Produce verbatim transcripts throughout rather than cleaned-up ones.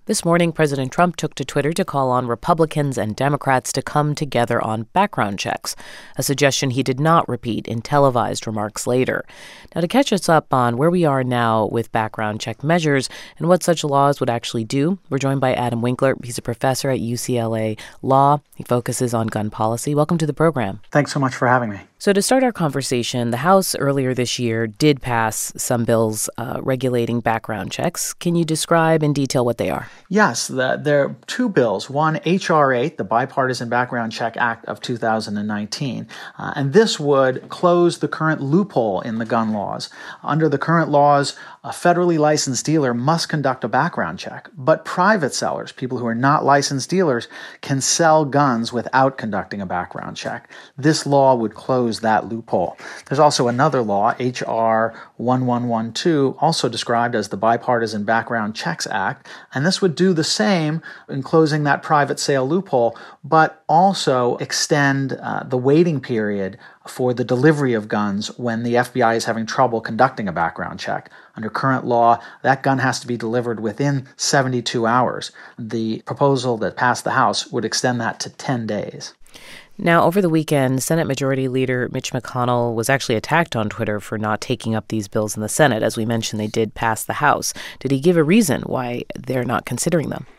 This morning, President Trump took to Twitter to call on Republicans and Democrats to come together on background checks, a suggestion he did not repeat in televised remarks later. Now, to catch us up on where we are now with background check measures and what such laws would actually do, we're joined by Adam Winkler. He's a professor at U C L A Law. He focuses on gun policy. Welcome to the program. Thanks so much for having me. So to start our conversation, the House earlier this year did pass some bills uh, regulating background checks. Can you describe in detail what they are? Yes, the, there are two bills. One, H R eight, the Bipartisan Background Check Act of two thousand nineteen. Uh, and this would close the current loophole in the gun laws. Under the current laws, a federally licensed dealer must conduct a background check. But private sellers, people who are not licensed dealers, can sell guns without conducting a background check. This law would close that loophole. There's also another law, H R eleven twelve, also described as the Bipartisan Background Checks Act, and this would do the same in closing that private sale loophole, but also extend uh, the waiting period for the delivery of guns when the F B I is having trouble conducting a background check. Under current law, that gun has to be delivered within seventy-two hours. The proposal that passed the House would extend that to ten days. Now, over the weekend, Senate Majority Leader Mitch McConnell was actually attacked on Twitter for not taking up these bills in the Senate. As we mentioned, they did pass the House. Did he give a reason why they're not considering them?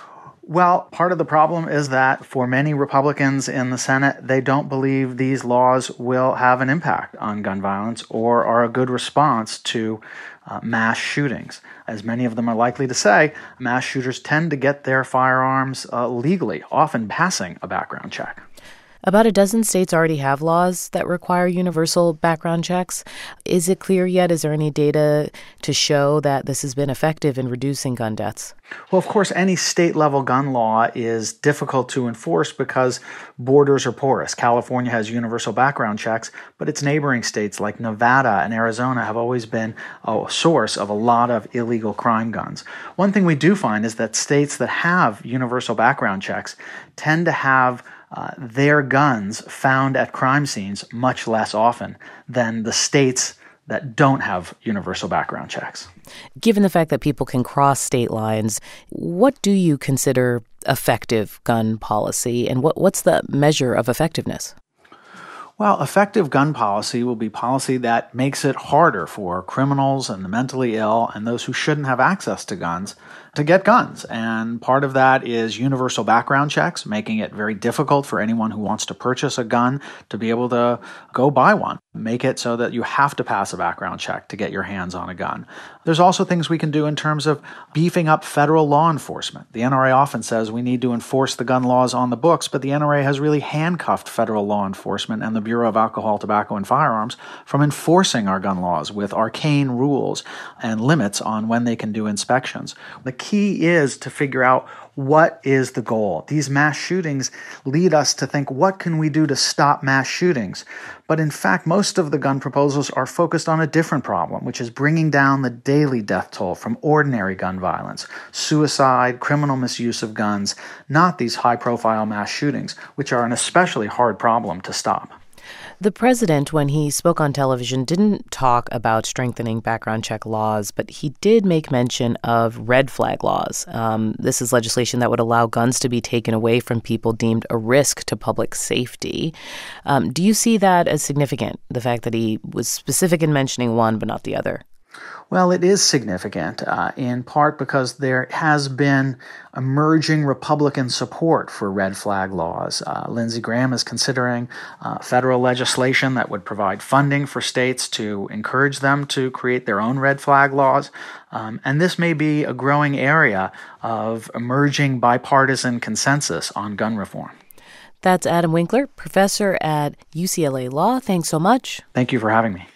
Well, part of the problem is that for many Republicans in the Senate, they don't believe these laws will have an impact on gun violence or are a good response to uh, mass shootings. As many of them are likely to say, mass shooters tend to get their firearms uh, legally, often passing a background check. About a dozen states already have laws that require universal background checks. Is it clear yet? Is there any data to show that this has been effective in reducing gun deaths? Well, of course, any state-level gun law is difficult to enforce because borders are porous. California has universal background checks, but its neighboring states like Nevada and Arizona have always been a source of a lot of illegal crime guns. One thing we do find is that states that have universal background checks tend to have Uh, their guns found at crime scenes much less often than the states that don't have universal background checks. Given the fact that people can cross state lines, what do you consider effective gun policy, and what, what's the measure of effectiveness? Well, effective gun policy will be policy that makes it harder for criminals and the mentally ill and those who shouldn't have access to guns to get guns. And part of that is universal background checks, making it very difficult for anyone who wants to purchase a gun to be able to go buy one. Make it so that you have to pass a background check to get your hands on a gun. There's also things we can do in terms of beefing up federal law enforcement. The N R A often says we need to enforce the gun laws on the books, but the N R A has really handcuffed federal law enforcement and the Bureau of Alcohol, Tobacco, and Firearms from enforcing our gun laws with arcane rules and limits on when they can do inspections. The key is to figure out what is the goal. These mass shootings lead us to think, what can we do to stop mass shootings? But in fact, most of the gun proposals are focused on a different problem, which is bringing down the daily death toll from ordinary gun violence, suicide, criminal misuse of guns, not these high-profile mass shootings, which are an especially hard problem to stop. The president, when he spoke on television, didn't talk about strengthening background check laws, but he did make mention of red flag laws. Um, this is legislation that would allow guns to be taken away from people deemed a risk to public safety. Um, do you see that as significant, the fact that he was specific in mentioning one but not the other? Well, it is significant, uh, in part because there has been emerging Republican support for red flag laws. Uh, Lindsey Graham is considering uh, federal legislation that would provide funding for states to encourage them to create their own red flag laws. Um, and this may be a growing area of emerging bipartisan consensus on gun reform. That's Adam Winkler, professor at U C L A Law. Thanks so much. Thank you for having me.